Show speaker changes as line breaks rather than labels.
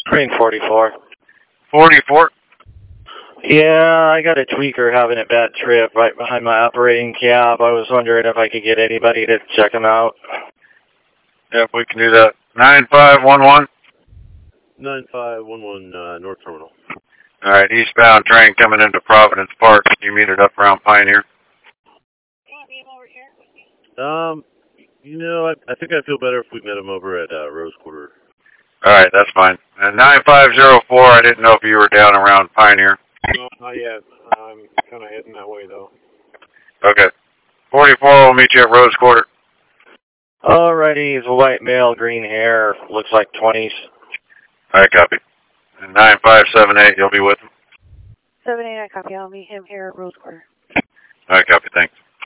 Green 44.
44?
Yeah, I got a tweaker having a bad trip right behind my operating cab. I was wondering if I could get anybody to check him out.
Yep, we can do that. 9511?
9511 North Terminal.
All right, eastbound train coming into Providence Park. You meet it up around Pioneer.
I think I'd feel better if we met him over at Rose Quarter.
All right, that's fine. And 9504, I didn't know if you were down around Pioneer.
No, not yet. I'm kind of heading that way, though.
Okay. 44 will meet you at Rose Quarter.
Alrighty, he's a white male, green hair, looks like 20s.
All right, copy. And 9578, you'll be with him.
78, I copy. I'll meet him here at Rose Quarter.
All right, copy. Thanks.